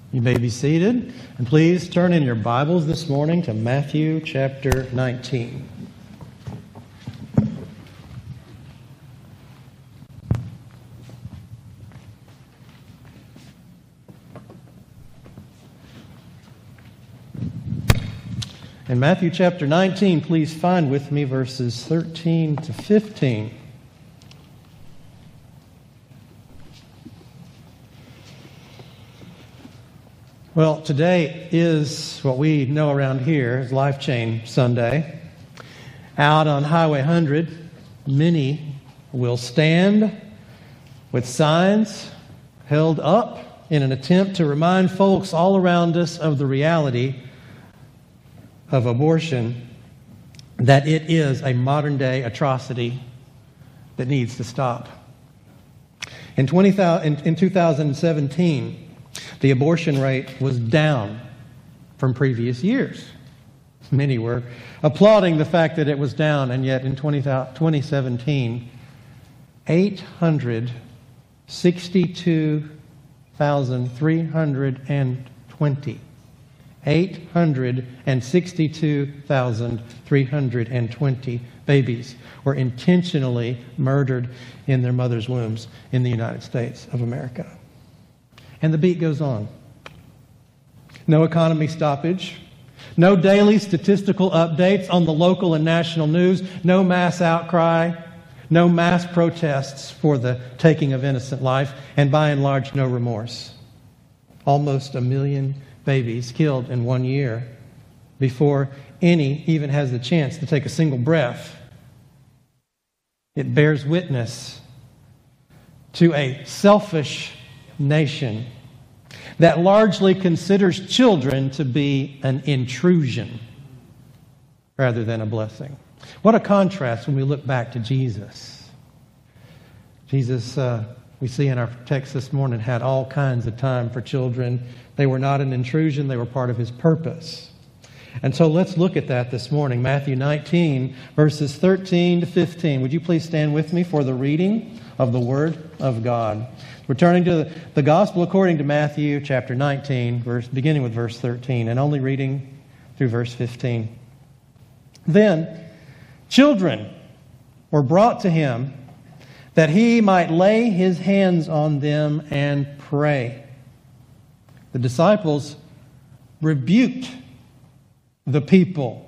You may be seated, and please turn in your Bibles this morning to Matthew chapter 19. In Matthew chapter 19, please find with me verses 13 to 15. Well, today is what we know around here as Life Chain Sunday. Out on Highway 100, many will stand with signs held up in an attempt to remind folks all around us of the reality of abortion, that it is a modern-day atrocity that needs to stop. In 2017, the abortion rate was down from previous years. Many were applauding the fact that it was down, and yet in 2017, 862,320. 862,320 babies were intentionally murdered in their mother's wombs in the United States of America. And the beat goes on. No economy stoppage. No daily statistical updates on the local and national news. No mass outcry. No mass protests for the taking of innocent life. And by and large, no remorse. Almost 1 million babies killed in 1 year before any even has the chance to take a single breath. It bears witness to a selfish nation that largely considers children to be an intrusion rather than a blessing. What a contrast when we look back to Jesus. Jesus, we see in our text this morning, had all kinds of time for children. They were not an intrusion, they were part of His purpose. And so let's look at that this morning. Matthew 19, verses 13 to 15. Would you please stand with me for the reading of the Word of God? We're turning to the Gospel according to Matthew chapter 19, beginning with verse 13, and only reading through verse 15. Then children were brought to Him that He might lay His hands on them and pray. The disciples rebuked the people.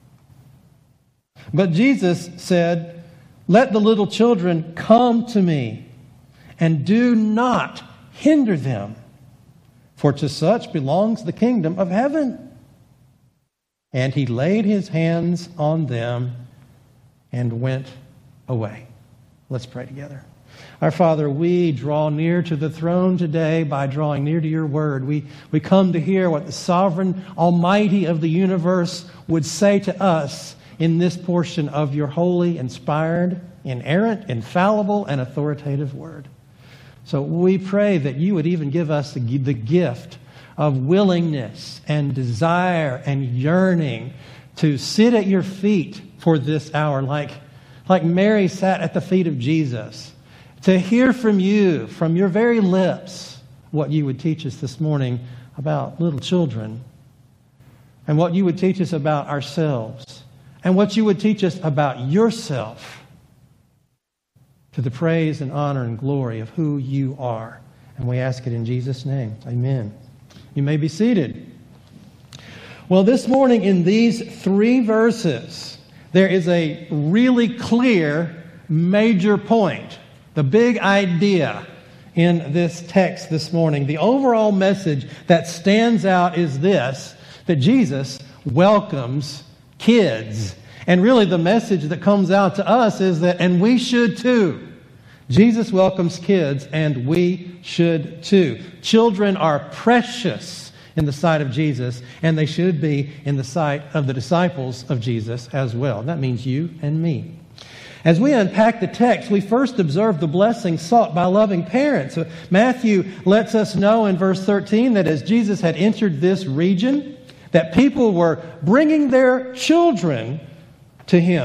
But Jesus said, "Let the little children come to me, and do not hinder them, for to such belongs the kingdom of heaven." And He laid His hands on them and went away. Let's pray together. Our Father, we draw near to the throne today by drawing near to Your Word. We come to hear what the sovereign Almighty of the universe would say to us in this portion of Your holy, inspired, inerrant, infallible, and authoritative Word. So we pray that You would even give us the gift of willingness and desire and yearning to sit at Your feet for this hour, like Mary sat at the feet of Jesus, to hear from You, from Your very lips, what You would teach us this morning about little children, and what You would teach us about ourselves, and what You would teach us about Yourself, to the praise and honor and glory of who You are. And we ask it in Jesus' name. Amen. You may be seated. Well, this morning in these 3 verses, there is a really clear major point. The big idea in this text this morning. The overall message that stands out is this, that Jesus welcomes kids. And really the message that comes out to us is that, and we should too. Jesus welcomes kids, and we should too. Children are precious in the sight of Jesus, and they should be in the sight of the disciples of Jesus as well. That means you and me. As we unpack the text, we first observe the blessing sought by loving parents. Matthew lets us know in verse 13 that as Jesus had entered this region, that people were bringing their children to Him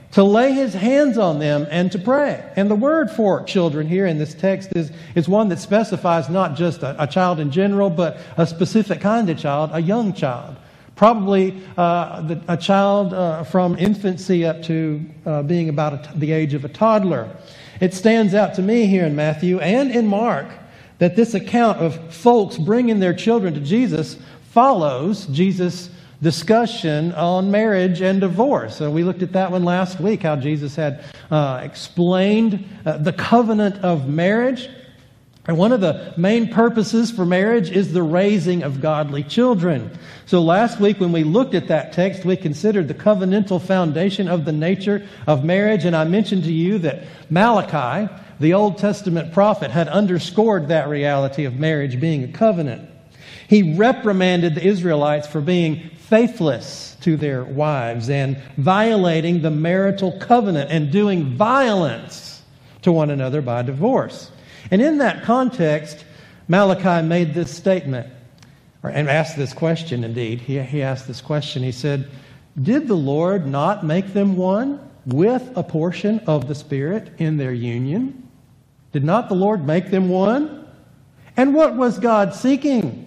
to lay his hands on them and to pray. And the word for children here in this text is one that specifies not just a child in general, but a specific kind of child, a young child. Probably a child from infancy up to being about the age of a toddler. It stands out to me here in Matthew and in Mark that this account of folks bringing their children to Jesus follows Jesus' discussion on marriage and divorce. So we looked at that one last week, how Jesus had explained the covenant of marriage. And one of the main purposes for marriage is the raising of godly children. So last week when we looked at that text, we considered the covenantal foundation of the nature of marriage. And I mentioned to you that Malachi, the Old Testament prophet, had underscored that reality of marriage being a covenant. He reprimanded the Israelites for being faithless to their wives and violating the marital covenant and doing violence to one another by divorce. And in that context, Malachi made this statement, and asked this question indeed. He asked this question. He said, "Did the Lord not make them one with a portion of the Spirit in their union? Did not the Lord make them one? And what was God seeking?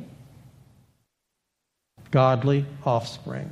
Godly offspring."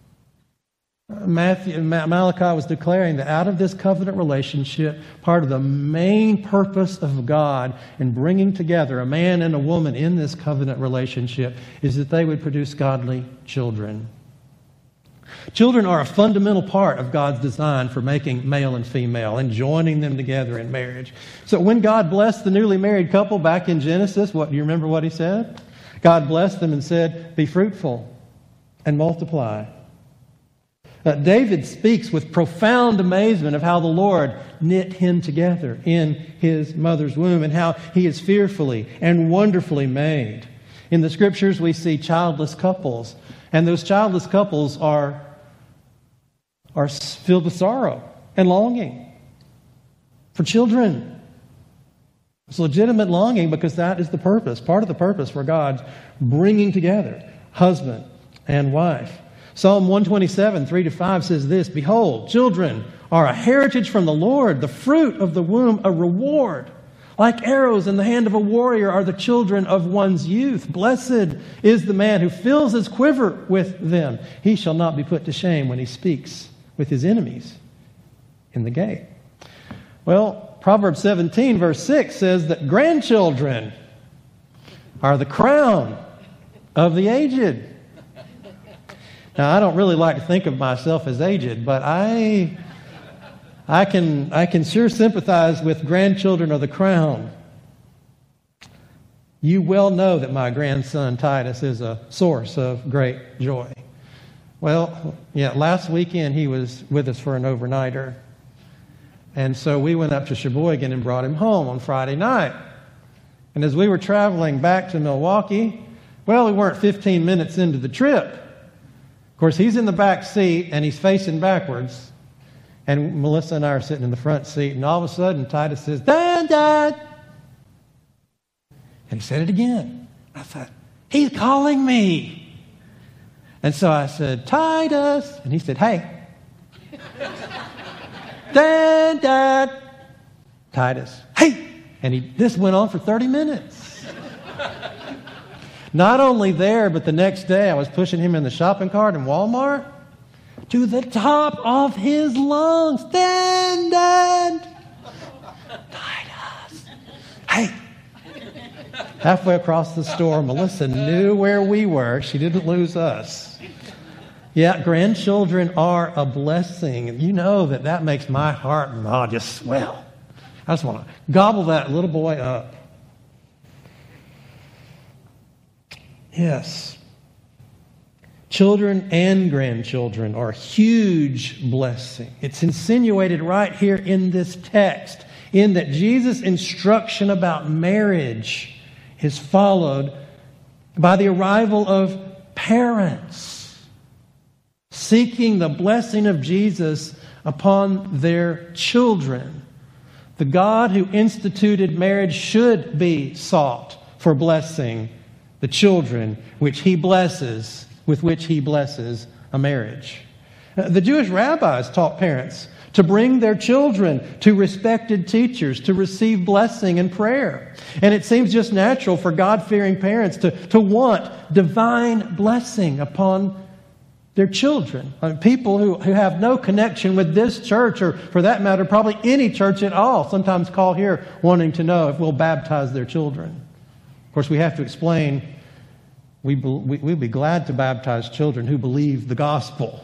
Malachi was declaring that out of this covenant relationship, part of the main purpose of God in bringing together a man and a woman in this covenant relationship is that they would produce godly children. Children are a fundamental part of God's design for making male and female and joining them together in marriage. So when God blessed the newly married couple back in Genesis, do you remember what He said? God blessed them and said, "Be fruitful and multiply." David speaks with profound amazement of how the Lord knit him together in his mother's womb and how he is fearfully and wonderfully made. In the Scriptures, we see childless couples, and those childless couples are filled with sorrow and longing for children. It's legitimate longing because that is the purpose, part of the purpose for God's bringing together husband and wife. Psalm 127, 3-5 says this, "Behold, children are a heritage from the Lord, the fruit of the womb a reward. Like arrows in the hand of a warrior are the children of one's youth. Blessed is the man who fills his quiver with them. He shall not be put to shame when he speaks with his enemies in the gate." Well, Proverbs 17, verse 6 says that grandchildren are the crown of the aged. Now, I don't really like to think of myself as aged, but I can sure sympathize with grandchildren of the crown. You well know that my grandson Titus is a source of great joy. Well, yeah, last weekend he was with us for an overnighter. And so we went up to Sheboygan and brought him home on Friday night. And as we were traveling back to Milwaukee, well, we weren't 15 minutes into the trip. Of course, he's in the back seat and he's facing backwards. And Melissa and I are sitting in the front seat. And all of a sudden, Titus says, "Dad, Dad." And he said it again. I thought, he's calling me. And so I said, "Titus." And he said, "Hey." "Dad, Dad." Titus, "Hey." And this went on for 30 minutes. Not only there, but the next day I was pushing him in the shopping cart in Walmart to the top of his lungs. "Dad, Dad." "Titus." "Hey." Halfway across the store, Melissa knew where we were. She didn't lose us. Yeah, grandchildren are a blessing. You know that makes my heart just swell. I just want to gobble that little boy up. Yes. Children and grandchildren are a huge blessing. It's insinuated right here in this text, in that Jesus' instruction about marriage is followed by the arrival of parents seeking the blessing of Jesus upon their children. The God who instituted marriage should be sought for blessing the children with which He blesses a marriage. The Jewish rabbis taught parents to bring their children to respected teachers, to receive blessing and prayer. And it seems just natural for God-fearing parents to want divine blessing upon their children. People who have no connection with this church, or for that matter, probably any church at all, sometimes call here wanting to know if we'll baptize their children. Of course, we have to explain, we'd be glad to baptize children who believe the gospel.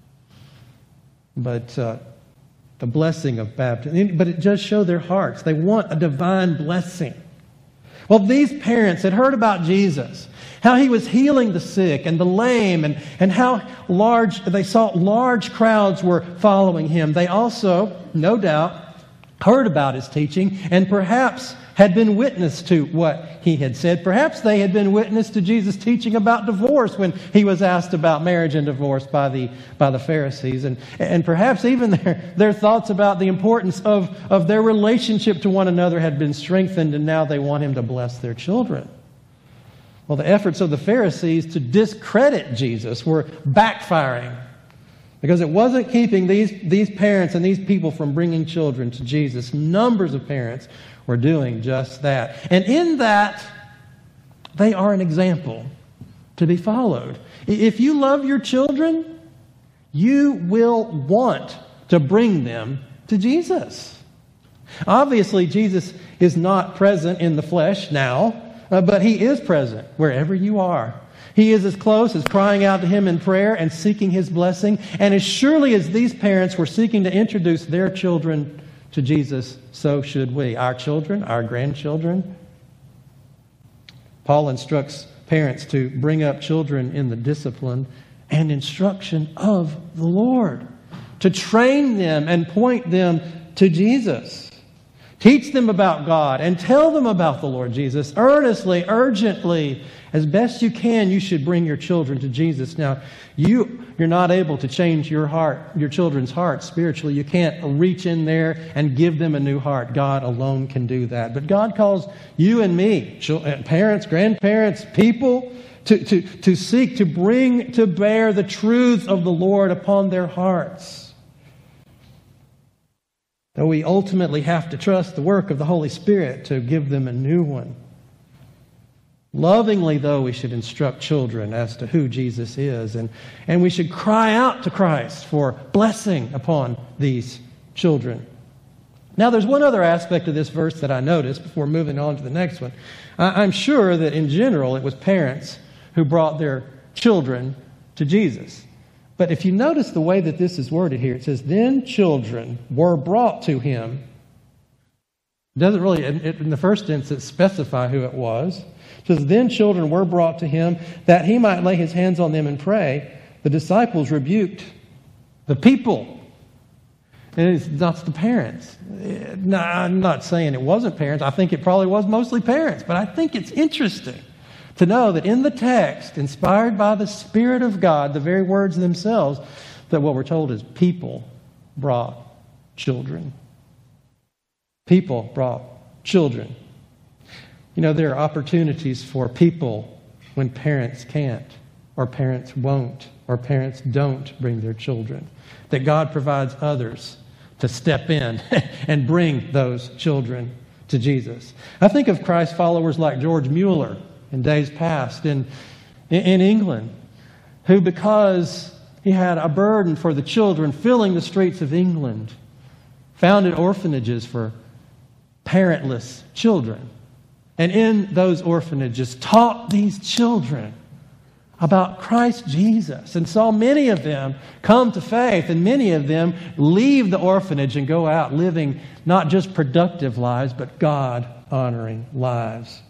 But the blessing of baptism, but it does show their hearts. They want a divine blessing. Well, these parents had heard about Jesus, how He was healing the sick and the lame, and how they saw large crowds were following Him. They also, no doubt, heard about His teaching and perhaps had been witness to what He had said. Perhaps they had been witness to Jesus' teaching about divorce when He was asked about marriage and divorce by the Pharisees. And perhaps even their thoughts about the importance of their relationship to one another had been strengthened, and now they want Him to bless their children. Well, the efforts of the Pharisees to discredit Jesus were backfiring, because it wasn't keeping these parents and these people from bringing children to Jesus. Numbers of parents were doing just that. And in that, they are an example to be followed. If you love your children, you will want to bring them to Jesus. Obviously, Jesus is not present in the flesh now, but He is present wherever you are. He is as close as crying out to Him in prayer and seeking His blessing. And as surely as these parents were seeking to introduce their children to Jesus, so should we. Our children, our grandchildren. Paul instructs parents to bring up children in the discipline and instruction of the Lord, to train them and point them to Jesus. Teach them about God and tell them about the Lord Jesus. Earnestly, urgently, as best you can, you should bring your children to Jesus. Now, you're not able to change your children's hearts spiritually. You can't reach in there and give them a new heart. God alone can do that. But God calls you and me, parents, grandparents, people, to seek to bring to bear the truth of the Lord upon their hearts. Though we ultimately have to trust the work of the Holy Spirit to give them a new one. Lovingly, though, we should instruct children as to who Jesus is, and we should cry out to Christ for blessing upon these children. Now, there's one other aspect of this verse that I noticed before moving on to the next one. I'm sure that in general it was parents who brought their children to Jesus. But if you notice the way that this is worded here, it says, then children were brought to Him. It doesn't really, in the first instance, specify who it was. It says, then children were brought to Him that He might lay His hands on them and pray. The disciples rebuked the people. And it's not the parents. No, I'm not saying it wasn't parents. I think it probably was mostly parents. But I think it's interesting to know that in the text, inspired by the Spirit of God, the very words themselves, that what we're told is people brought children. People brought children. You know, there are opportunities for people when parents can't, or parents won't, or parents don't bring their children. That God provides others to step in and bring those children to Jesus. I think of Christ followers like George Mueller in days past in England, who, because he had a burden for the children filling the streets of England, founded orphanages for parentless children. And in those orphanages taught these children about Christ Jesus, and saw many of them come to faith, and many of them leave the orphanage and go out living not just productive lives, but God-honoring lives.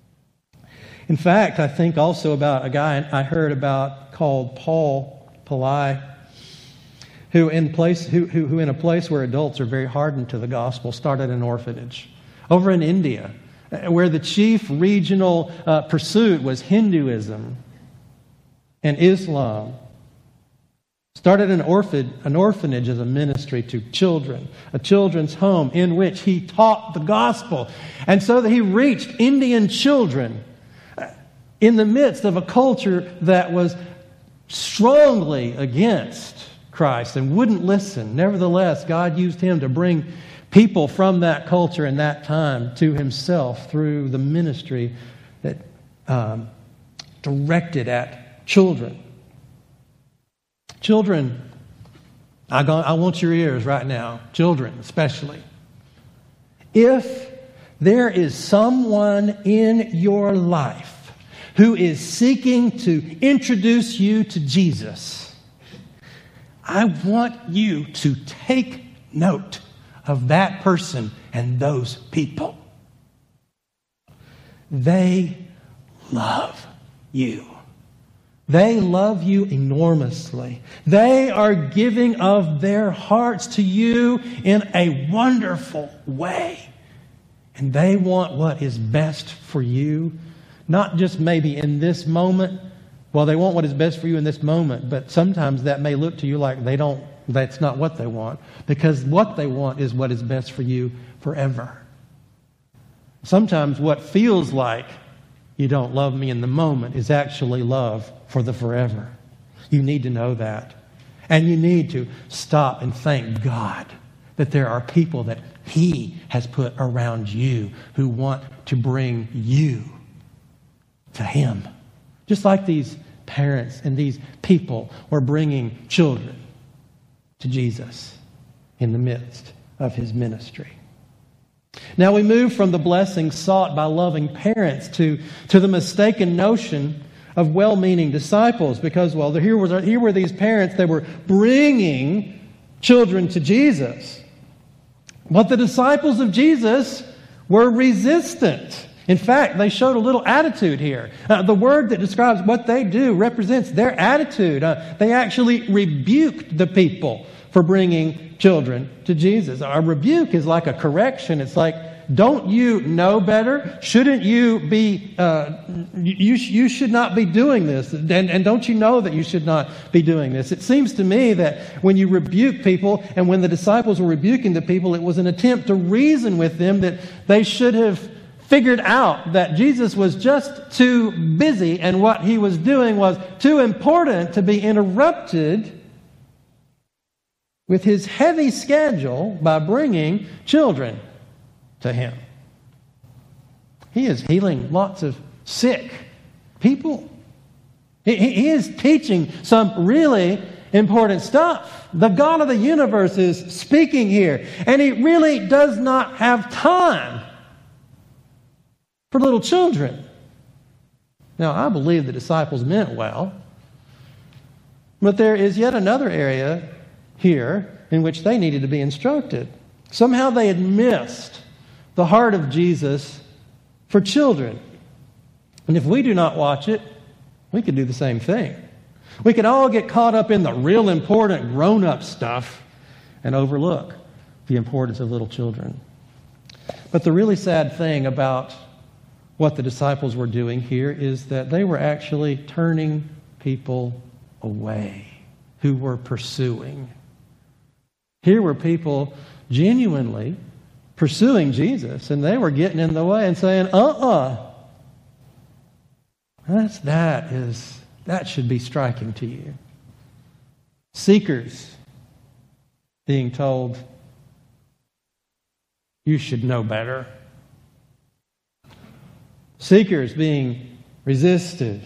In fact, I think also about a guy I heard about called Paul Pillai, who in a place where adults are very hardened to the gospel, started an orphanage over in India, where the chief regional pursuit was Hinduism and Islam. Started an orphanage as a ministry to children, a children's home in which he taught the gospel. And so that he reached Indian children in the midst of a culture that was strongly against Christ and wouldn't listen. Nevertheless, God used him to bring people from that culture and that time to himself through the ministry that directed at children. Children, I want your ears right now. Children especially. If there is someone in your life who is seeking to introduce you to Jesus, I want you to take note of that person and those people. They love you. They love you enormously. They are giving of their hearts to you in a wonderful way. And they want what is best for you, not just maybe in this moment. Well, they want what is best for you in this moment, but sometimes that may look to you like that's not what they want, because what they want is what is best for you forever. Sometimes what feels like you don't love me in the moment is actually love for the forever. You need to know that. And you need to stop and thank God that there are people that He has put around you who want to bring you to Him. Just like these parents and these people were bringing children to Jesus in the midst of His ministry. Now we move from the blessing sought by loving parents to the mistaken notion of well-meaning disciples, because, well, here were these parents that were bringing children to Jesus. But the disciples of Jesus were resistant. In fact, they showed a little attitude here. The word that describes what they do represents their attitude. They actually rebuked the people for bringing children to Jesus. A rebuke is like a correction. It's like, don't you know better? Shouldn't you be, you should not be doing this. And don't you know that you should not be doing this? It seems to me that when you rebuke people, and when the disciples were rebuking the people, it was an attempt to reason with them that they should have figured out that Jesus was just too busy and what He was doing was too important to be interrupted with His heavy schedule by bringing children to Him. He is healing lots of sick people. He is teaching some really important stuff. The God of the universe is speaking here, and He really does not have time for little children. Now, I believe the disciples meant well, but there is yet another area here in which they needed to be instructed. Somehow they had missed the heart of Jesus for children. And if we do not watch it, we could do the same thing. We could all get caught up in the real important grown-up stuff and overlook the importance of little children. But the really sad thing about what the disciples were doing here is that they were actually turning people away who were pursuing. Here were people genuinely pursuing Jesus, and they were getting in the way and saying, that should be striking to you. Seekers being told, you should know better. Seekers being resisted.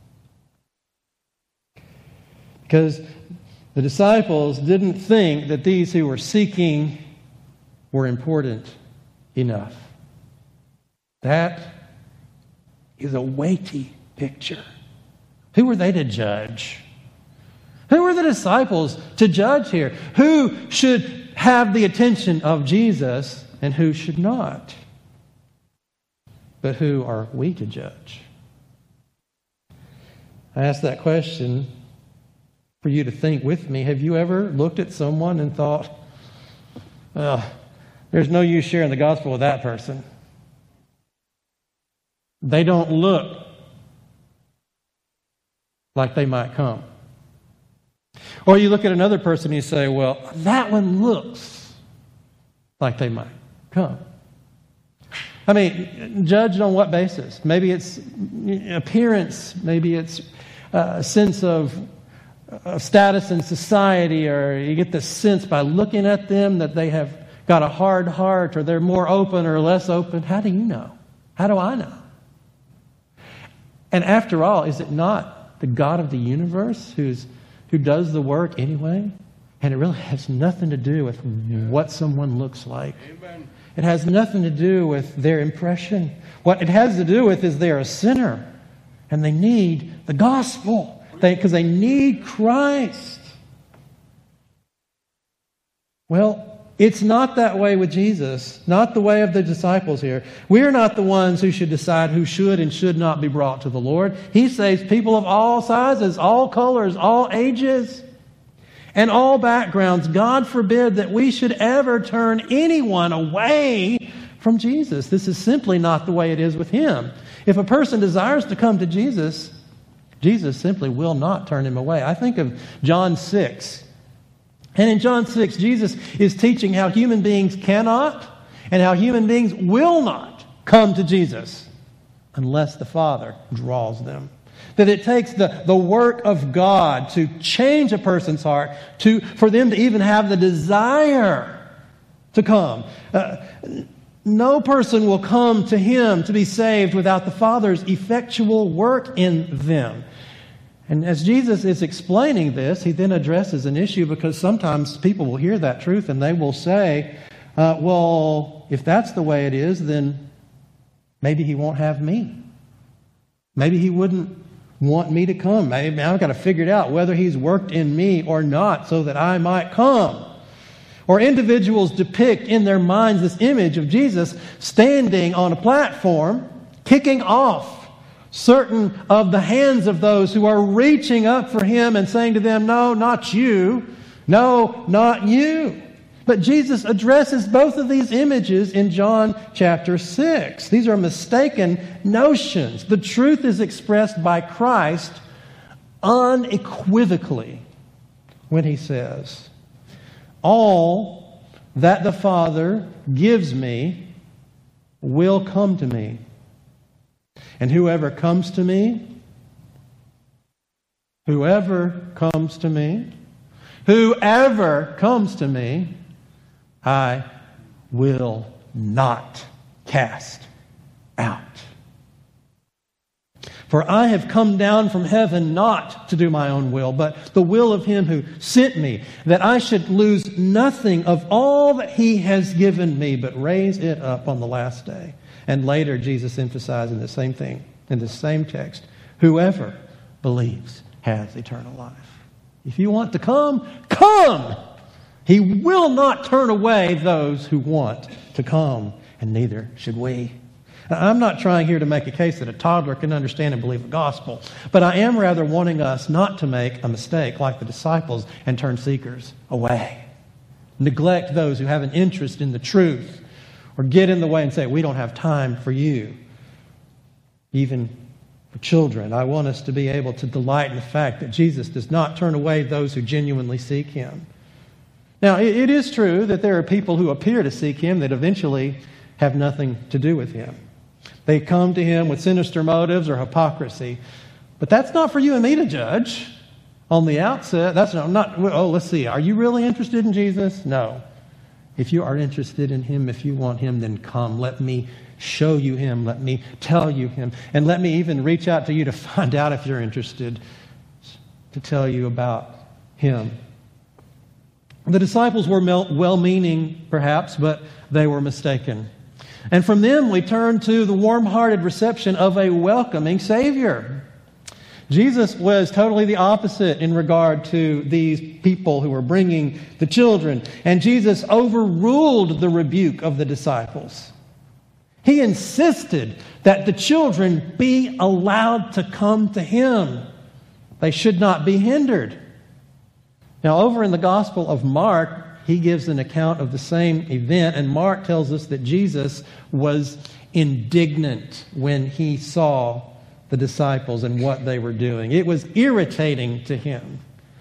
Because the disciples didn't think that these who were seeking were important enough. That is a weighty picture. Who were they to judge? Who were the disciples to judge here? Who should have the attention of Jesus and who should not? But who are we to judge? I ask that question for you to think with me. Have you ever looked at someone and thought, well, there's no use sharing the gospel with that person? They don't look like they might come. Or you look at another person and you say, well, that one looks like they might come. I mean, judged on what basis? Maybe it's appearance. Maybe it's a sense of status in society, or you get the sense by looking at them that they have got a hard heart, or they're more open or less open. How do you know? How do I know? And after all, is it not the God of the universe who does the work anyway? And it really has nothing to do with what someone looks like. Amen. It has nothing to do with their impression. What it has to do with is they're a sinner, and they need the gospel. Because they need Christ. Well, it's not that way with Jesus, not the way of the disciples here. We're not the ones who should decide who should and should not be brought to the Lord. He saves people of all sizes, all colors, all ages, and all backgrounds. God forbid that we should ever turn anyone away from Jesus. This is simply not the way it is with Him. If a person desires to come to Jesus, Jesus simply will not turn him away. I think of John 6. And in John 6, Jesus is teaching how human beings cannot and how human beings will not come to Jesus unless the Father draws them. That it takes the work of God to change a person's heart, for them to even have the desire to come. No person will come to Him to be saved without the Father's effectual work in them. And as Jesus is explaining this, He then addresses an issue, because sometimes people will hear that truth and they will say, well, if that's the way it is, then maybe He won't have me. Maybe He wouldn't want me to come. Maybe I've got to figure it out whether He's worked in me or not so that I might come. Or individuals depict in their minds this image of Jesus standing on a platform, kicking off certain of the hands of those who are reaching up for Him and saying to them, no, not you. No, not you. But Jesus addresses both of these images in John chapter 6. These are mistaken notions. The truth is expressed by Christ unequivocally when He says, all that the Father gives me will come to me. And whoever comes to me, whoever comes to me, I will not cast out. For I have come down from heaven not to do my own will, but the will of Him who sent me, that I should lose nothing of all that He has given me, but raise it up on the last day. And later, Jesus emphasizing the same thing in the same text. Whoever believes has eternal life. If you want to come, come! He will not turn away those who want to come, and neither should we. Now, I'm not trying here to make a case that a toddler can understand and believe the gospel, but I am rather wanting us not to make a mistake like the disciples and turn seekers away. Neglect those who have an interest in the truth, or get in the way and say, we don't have time for you. Even for children, I want us to be able to delight in the fact that Jesus does not turn away those who genuinely seek Him. Now, it is true that there are people who appear to seek Him that eventually have nothing to do with Him. They come to Him with sinister motives or hypocrisy. But that's not for you and me to judge on the outset. That's not, let's see, are you really interested in Jesus? No. If you are interested in Him, if you want Him, then come. Let me show you Him. Let me tell you Him. And let me even reach out to you to find out if you're interested, to tell you about Him. The disciples were well-meaning, perhaps, but they were mistaken. And from them, we turn to the warm-hearted reception of a welcoming Savior. Jesus was totally the opposite in regard to these people who were bringing the children. And Jesus overruled the rebuke of the disciples. He insisted that the children be allowed to come to Him. They should not be hindered. Now, over in the Gospel of Mark, he gives an account of the same event, and Mark tells us that Jesus was indignant when He saw the disciples and what they were doing. It was irritating to Him.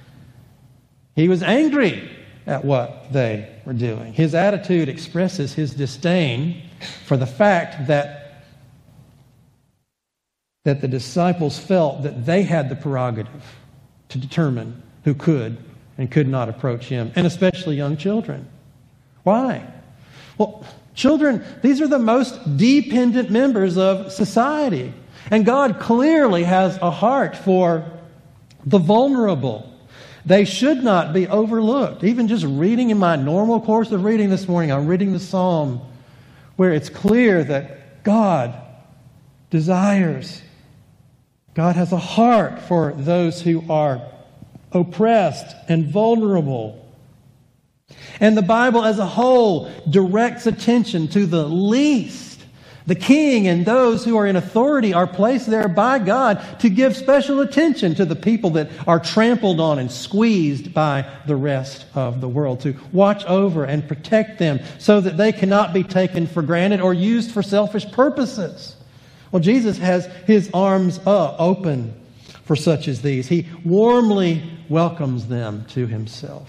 He was angry at what they were doing. His attitude expresses His disdain for the fact that the disciples felt that they had the prerogative to determine who could and could not approach him, and especially young children. Why? Well, children, these are the most dependent members of society. And God clearly has a heart for the vulnerable. They should not be overlooked. Even just reading in my normal course of reading this morning, I'm reading the Psalm where it's clear that God desires, God has a heart for those who are oppressed and vulnerable. And the Bible as a whole directs attention to the least. The king and those who are in authority are placed there by God to give special attention to the people that are trampled on and squeezed by the rest of the world, to watch over and protect them so that they cannot be taken for granted or used for selfish purposes. Well, Jesus has his arms open for such as these. He warmly welcomes them to himself.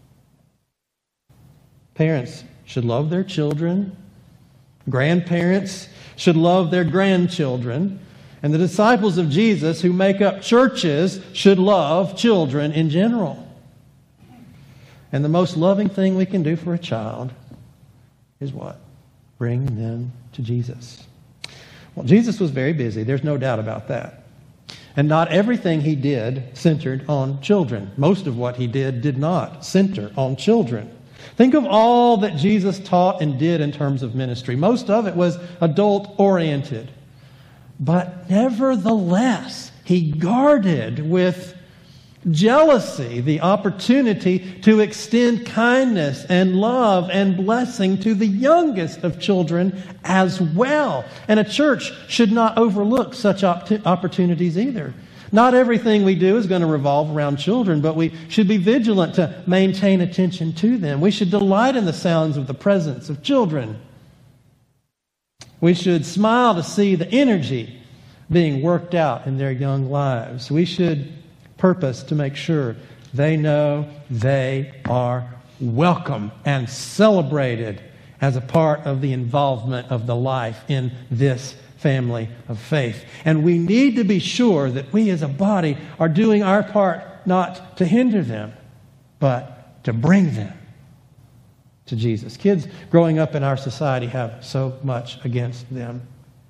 Parents should love their children. Grandparents should love their grandchildren. And the disciples of Jesus who make up churches should love children in general. And the most loving thing we can do for a child is what? Bring them to Jesus. Well, Jesus was very busy. There's no doubt about that. And not everything he did centered on children. Most of what he did not center on children. Think of all that Jesus taught and did in terms of ministry. Most of it was adult-oriented. But nevertheless, he guarded with jealousy the opportunity to extend kindness and love and blessing to the youngest of children as well. And a church should not overlook such opportunities either. Not everything we do is going to revolve around children, but we should be vigilant to maintain attention to them. We should delight in the sounds of the presence of children. We should smile to see the energy being worked out in their young lives. We should purpose to make sure they know they are welcome and celebrated as a part of the involvement of the life in this family of faith. And we need to be sure that we as a body are doing our part not to hinder them, but to bring them to Jesus. Kids growing up in our society have so much against them.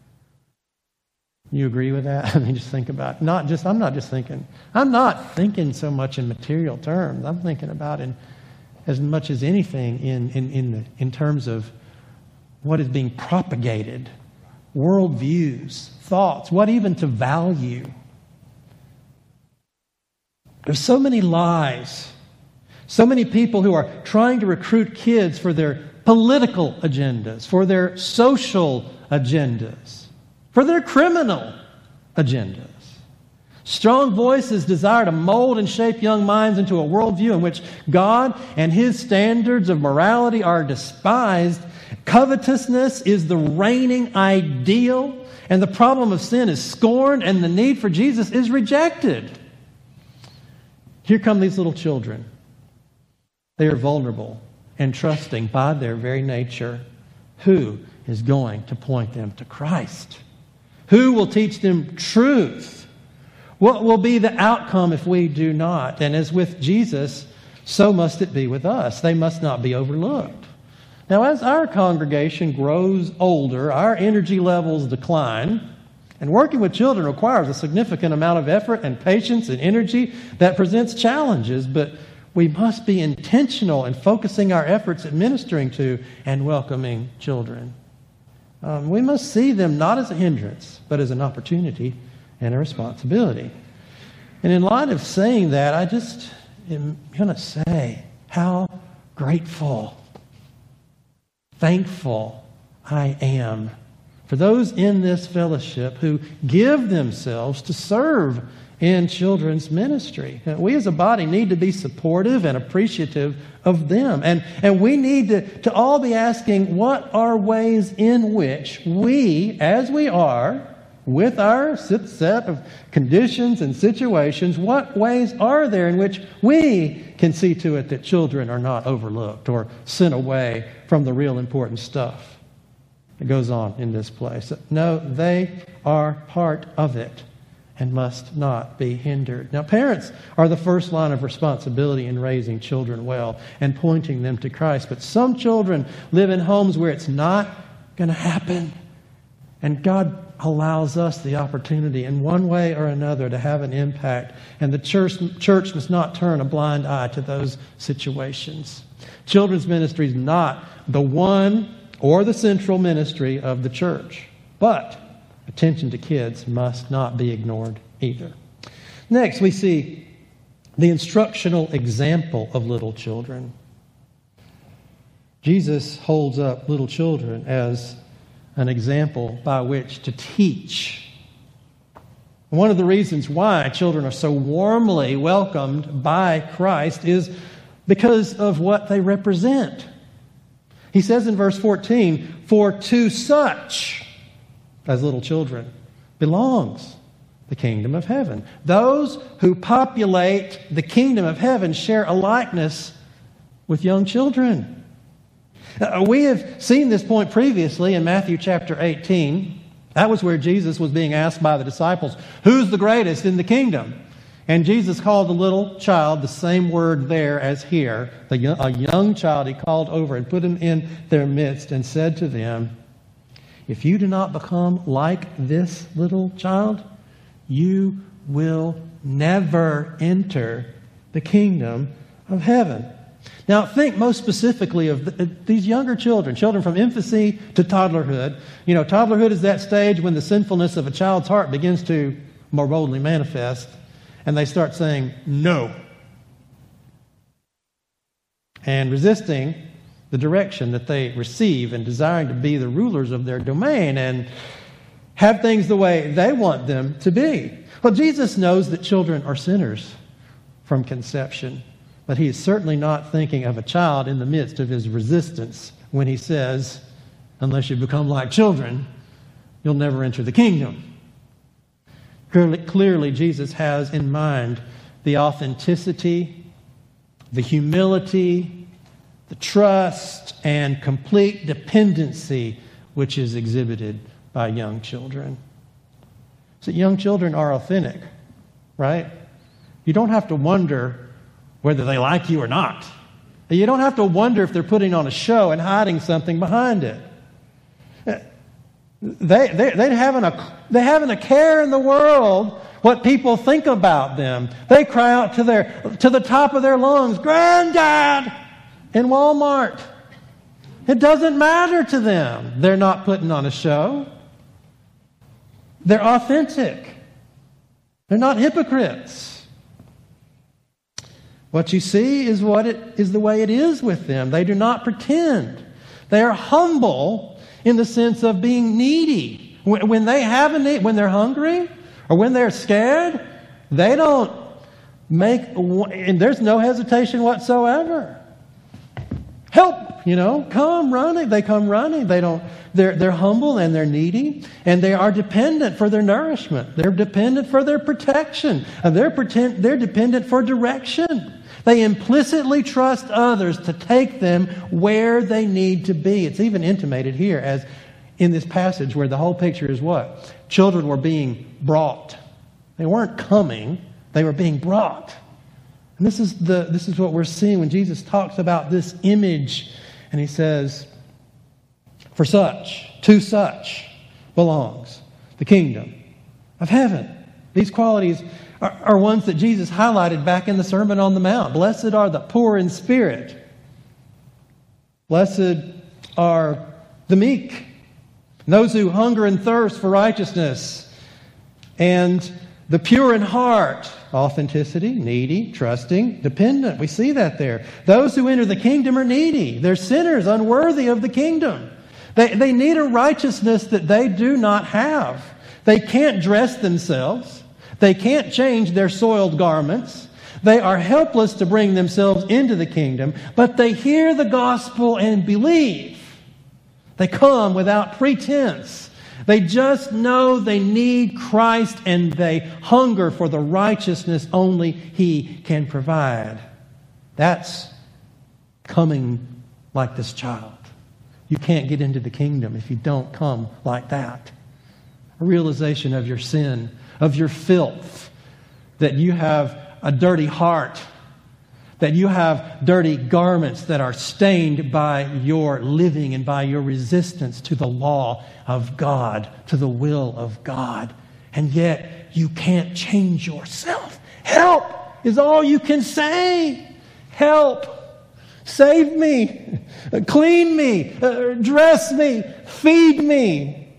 You agree with that? I mean, just think about it. I'm not thinking so much in material terms. I'm thinking about in as much as anything in terms of what is being propagated. Worldviews, thoughts, what even to value. There's so many lies. So many people who are trying to recruit kids for their political agendas, for their social agendas, for their criminal agendas. Strong voices desire to mold and shape young minds into a worldview in which God and His standards of morality are despised. Covetousness is the reigning ideal, and the problem of sin is scorned, and the need for Jesus is rejected. Here come these little children. They are vulnerable and trusting by their very nature. Who is going to point them to Christ? Who will teach them truth? What will be the outcome if we do not? And as with Jesus, so must it be with us. They must not be overlooked. Now, as our congregation grows older, our energy levels decline, and working with children requires a significant amount of effort and patience and energy that presents challenges, but we must be intentional in focusing our efforts at ministering to and welcoming children. We must see them not as a hindrance, but as an opportunity and a responsibility. And in light of saying that, I just am going to say how grateful, thankful I am for those in this fellowship who give themselves to serve in children's ministry. We as a body need to be supportive and appreciative of them. And we need to all be asking, what are ways in which we, as we are, with our set of conditions and situations, what ways are there in which we can see to it that children are not overlooked or sent away from the real important stuff that goes on in this place? No, they are part of it. and must not be hindered. Now, parents are the first line of responsibility in raising children well and pointing them to Christ. But some children live in homes where it's not going to happen. And God allows us the opportunity in one way or another to have an impact. And the church must not turn a blind eye to those situations. Children's ministry is not the one or the central ministry of the church. But attention to kids must not be ignored either. Next, we see the instructional example of little children. Jesus holds up little children as an example by which to teach. One of the reasons why children are so warmly welcomed by Christ is because of what they represent. He says in verse 14, "For to such, as little children, belongs the kingdom of heaven." Those who populate the kingdom of heaven share a likeness with young children. We have seen this point previously in Matthew chapter 18. That was where Jesus was being asked by the disciples, "Who's the greatest in the kingdom?" And Jesus called the little child, the same word there as here, a young child he called over and put him in their midst and said to them, "If you do not become like this little child, you will never enter the kingdom of heaven." Now, think most specifically of these younger children from infancy to toddlerhood. You know, toddlerhood is that stage when the sinfulness of a child's heart begins to more boldly manifest, and they start saying no and resisting the direction that they receive and desiring to be the rulers of their domain and have things the way they want them to be. Well, Jesus knows that children are sinners from conception. But he is certainly not thinking of a child in the midst of his resistance when he says, "Unless you become like children, you'll never enter the kingdom." Clearly, Jesus has in mind the authenticity, the humility, the trust, and complete dependency which is exhibited by young children. So young children are authentic, right? You don't have to wonder whether they like you or not. You don't have to wonder if they're putting on a show and hiding something behind it. They haven't a care in the world what people think about them. They cry out to the top of their lungs, "Granddad!" in Walmart. It doesn't matter to them. They're not putting on a show. They're authentic. They're not hypocrites. What you see is the way it is with them. They do not pretend. They are humble in the sense of being needy. When they have a need, when they're hungry or when they're scared, they don't and there's no hesitation whatsoever. Help, come running. They come running. They're humble and they're needy, and they are dependent for their nourishment. They're dependent for their protection, and they're dependent for direction. They implicitly trust others to take them where they need to be. It's even intimated here as in this passage where the whole picture is what? Children were being brought. They weren't coming, they were being brought. And this is what we're seeing when Jesus talks about this image, and he says, to such belongs the kingdom of heaven. These qualities are ones that Jesus highlighted back in the Sermon on the Mount. Blessed are the poor in spirit. Blessed are the meek, those who hunger and thirst for righteousness, and the pure in heart. Authenticity, needy, trusting, dependent. We see that there. Those who enter the kingdom are needy. They're sinners, unworthy of the kingdom. They need a righteousness that they do not have. They can't dress themselves. They can't change their soiled garments. They are helpless to bring themselves into the kingdom, but they hear the gospel and believe. They come without pretense. They just know they need Christ, and they hunger for the righteousness only He can provide. That's coming like this child. You can't get into the kingdom if you don't come like that. A realization of your sin, of your filth, that you have a dirty heart, that you have dirty garments that are stained by your living and by your resistance to the law of God, to the will of God. And yet you can't change yourself. Help is all you can say. Help. Save me. Clean me. Dress me. Feed me.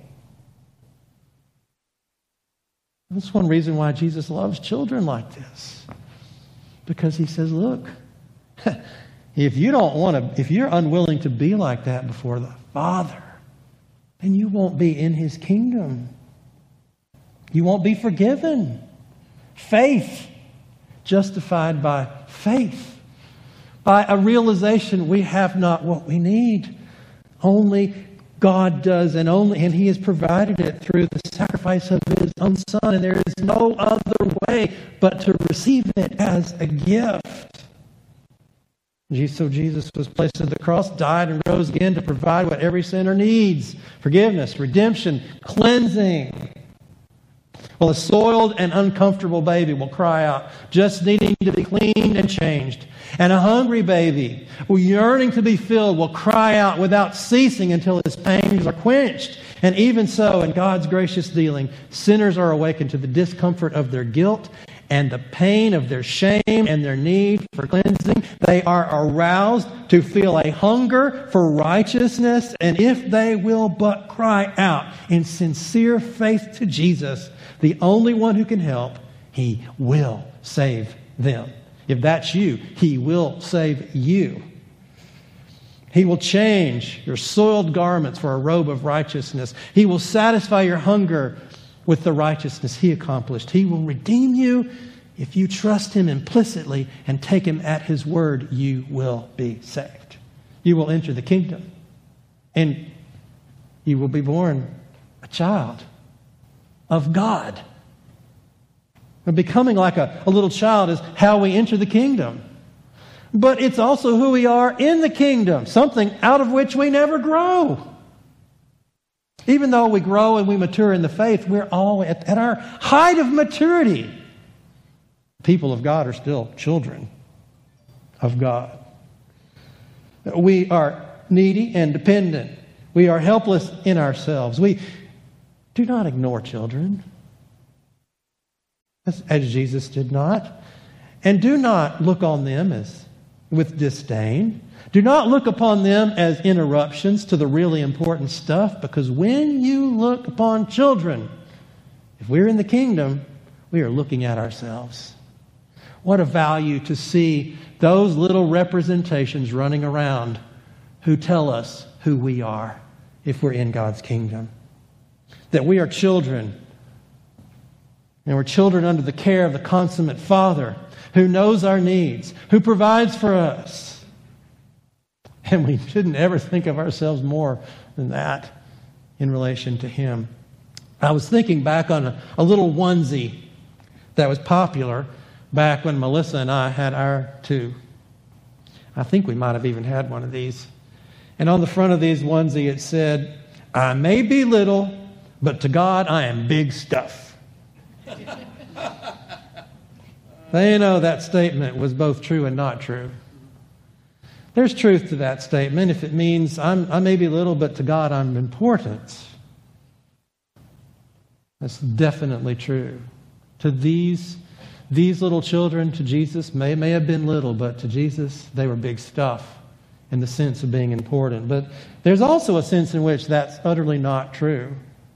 That's one reason why Jesus loves children like this. Because he says, look, if you're unwilling to be like that before the Father, then you won't be in His kingdom. You won't be forgiven. Faith, justified by faith, by a realization we have not what we need. Only God does, and He has provided it through the sacrifice of His own Son, and there is no other way but to receive it as a gift. So Jesus was placed on the cross, died, and rose again to provide what every sinner needs: forgiveness, redemption, cleansing. Well, a soiled and uncomfortable baby will cry out, just needing to be cleaned and changed. And a hungry baby, yearning to be filled, will cry out without ceasing until his pangs are quenched. And even so, in God's gracious dealing, sinners are awakened to the discomfort of their guilt and the pain of their shame and their need for cleansing. They are aroused to feel a hunger for righteousness. And if they will but cry out in sincere faith to Jesus, the only one who can help, He will save them. If that's you, He will save you. He will change your soiled garments for a robe of righteousness. He will satisfy your hunger with the righteousness He accomplished. He will redeem you. If you trust Him implicitly and take Him at His word, you will be saved. You will enter the kingdom. And you will be born a child of God. And becoming like a little child is how we enter the kingdom. But it's also who we are in the kingdom, something out of which we never grow. Even though we grow and we mature in the faith, we're all at our height of maturity. People of God are still children of God. We are needy and dependent. We are helpless in ourselves. We do not ignore children, as Jesus did not. And do not look on them as with disdain. Do not look upon them as interruptions to the really important stuff, because when you look upon children, if we're in the kingdom, we are looking at ourselves. What a value to see those little representations running around who tell us who we are if we're in God's kingdom. That we are children, and we're children under the care of the consummate Father who knows our needs, who provides for us. And we shouldn't ever think of ourselves more than that in relation to Him. I was thinking back on a little onesie that was popular back when Melissa and I had our two. I think we might have even had one of these. And on the front of these onesie it said, "I may be little, but to God I am big stuff." They know that statement was both true and not true. There's truth to that statement if it means I may be little, but to God I'm important. That's definitely true. To these little children, to Jesus, may have been little, but to Jesus, they were big stuff in the sense of being important. But there's also a sense in which that's utterly not true.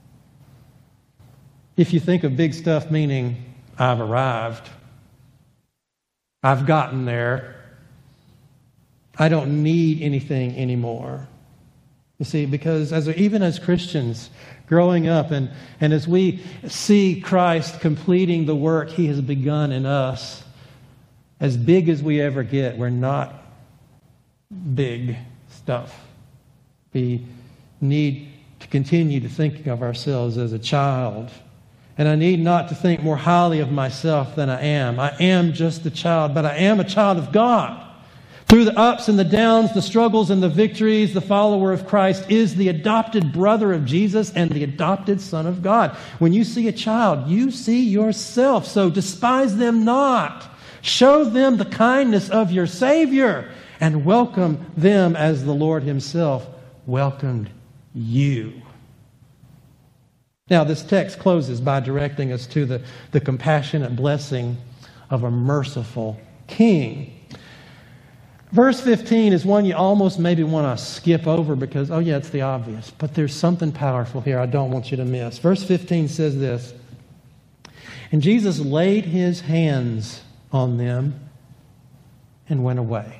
If you think of big stuff meaning I've arrived, I've gotten there, I don't need anything anymore. You see, because even as Christians growing up and as we see Christ completing the work He has begun in us, as big as we ever get, we're not big stuff. We need to continue to think of ourselves as a child. And I need not to think more highly of myself than I am. I am just a child, but I am a child of God. Through the ups and the downs, the struggles and the victories, the follower of Christ is the adopted brother of Jesus and the adopted Son of God. When you see a child, you see yourself. So despise them not. Show them the kindness of your Savior and welcome them as the Lord Himself welcomed you. Now, this text closes by directing us to the compassionate blessing of a merciful King. Verse 15 is one you almost maybe want to skip over because, oh yeah, it's the obvious. But there's something powerful here I don't want you to miss. Verse 15 says this, "And Jesus laid His hands on them and went away."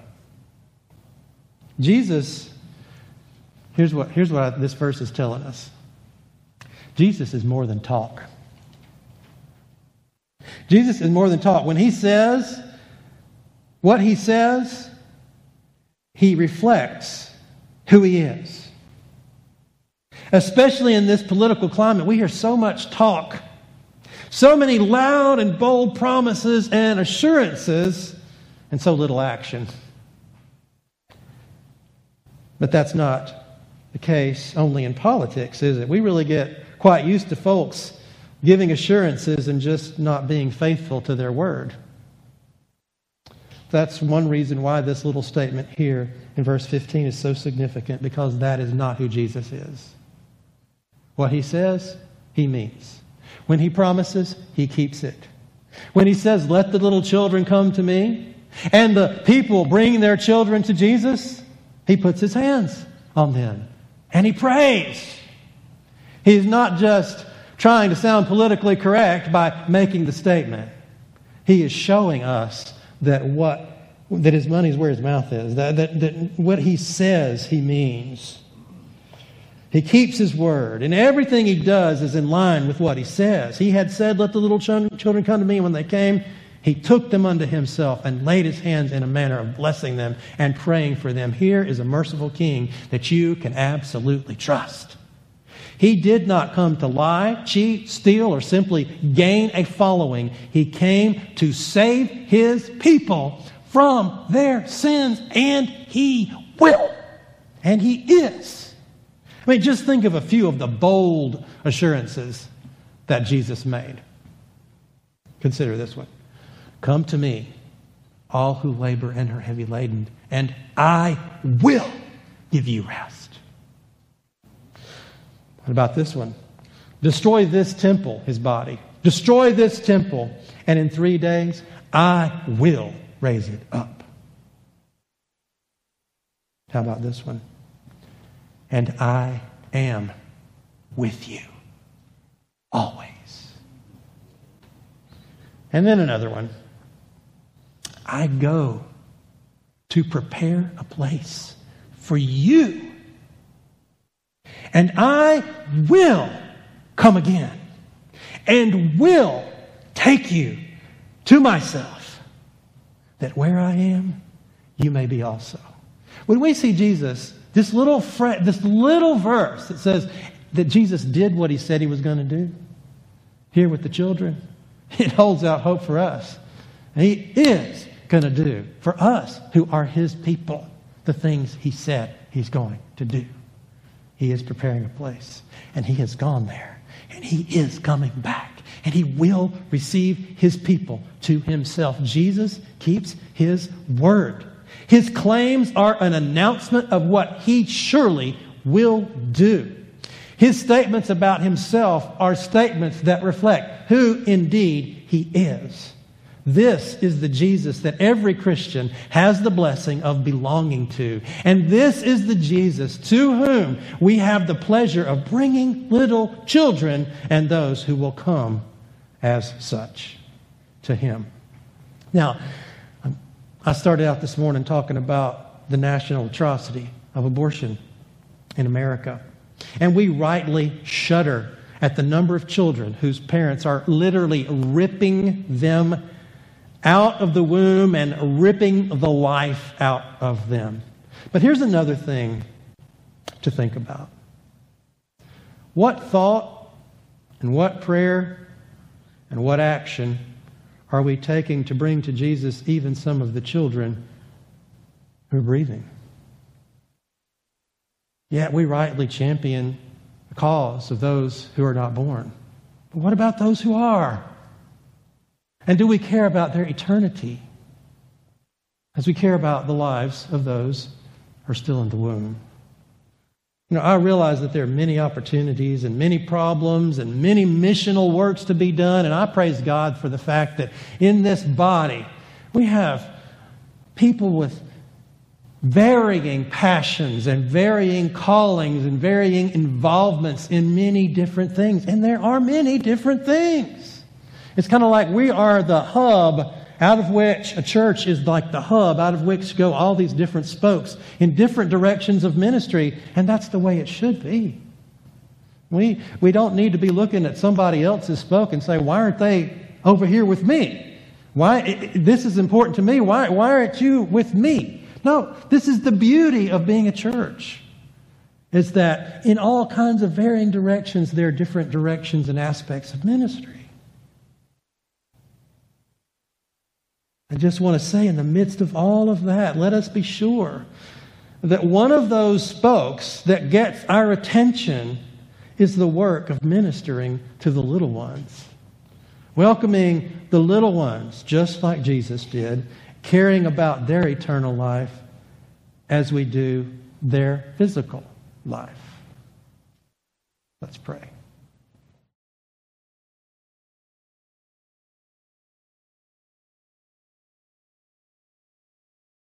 Jesus, here's what this verse is telling us. Jesus is more than talk. Jesus is more than talk. When He says what He says, He reflects who He is. Especially in this political climate, we hear so much talk, so many loud and bold promises and assurances, and so little action. But that's not the case only in politics, is it? We really get quite used to folks giving assurances and just not being faithful to their word. That's one reason why this little statement here in verse 15 is so significant, because that is not who Jesus is. What He says, He means. When He promises, He keeps it. When He says, "Let the little children come to me," and the people bring their children to Jesus, He puts His hands on them and He prays. He's not just trying to sound politically correct by making the statement. He is showing us that His money's where His mouth is. That what He says, He means. He keeps His word, and everything He does is in line with what He says. He had said, "Let the little children come to me." When they came, He took them unto Himself and laid His hands in a manner of blessing them and praying for them. Here is a merciful King that you can absolutely trust. He did not come to lie, cheat, steal, or simply gain a following. He came to save His people from their sins, and He will. And He is. I mean, just think of a few of the bold assurances that Jesus made. Consider this one. "Come to me, all who labor and are heavy laden, and I will give you rest." What about this one? "Destroy this temple," His body. "Destroy this temple, and in 3 days I will raise it up." How about this one? "And I am with you always." And then another one. "I go to prepare a place for you. And I will come again and will take you to myself, that where I am, you may be also." When we see Jesus, this little verse that says that Jesus did what He said He was going to do here with the children, it holds out hope for us. He is going to do for us who are His people the things He said He's going to do. He is preparing a place, and He has gone there, and He is coming back, and He will receive His people to Himself. Jesus keeps His word. His claims are an announcement of what He surely will do. His statements about Himself are statements that reflect who indeed He is. This is the Jesus that every Christian has the blessing of belonging to. And this is the Jesus to whom we have the pleasure of bringing little children and those who will come as such to Him. Now, I started out this morning talking about the national atrocity of abortion in America. And we rightly shudder at the number of children whose parents are literally ripping them out of the womb and ripping the life out of them. But here's another thing to think about. What thought and what prayer and what action are we taking to bring to Jesus even some of the children who are breathing. Yet we rightly champion the cause of those who are not born. But what about those who are? And do we care about their eternity as we care about the lives of those who are still in the womb? I realize that there are many opportunities and many problems and many missional works to be done, and I praise God for the fact that in this body we have people with varying passions and varying callings and varying involvements in many different things. And there are many different things. It's kind of like we are the hub out of which a church is like the hub out of which go all these different spokes in different directions of ministry. And that's the way it should be. We don't need to be looking at somebody else's spoke and say, why aren't they over here with me? Why this is important to me. Why aren't you with me? No, this is the beauty of being a church, is that in all kinds of varying directions, there are different directions and aspects of ministry. I just want to say, in the midst of all of that, let us be sure that one of those spokes that gets our attention is the work of ministering to the little ones. Welcoming the little ones, just like Jesus did, caring about their eternal life as we do their physical life. Let's pray.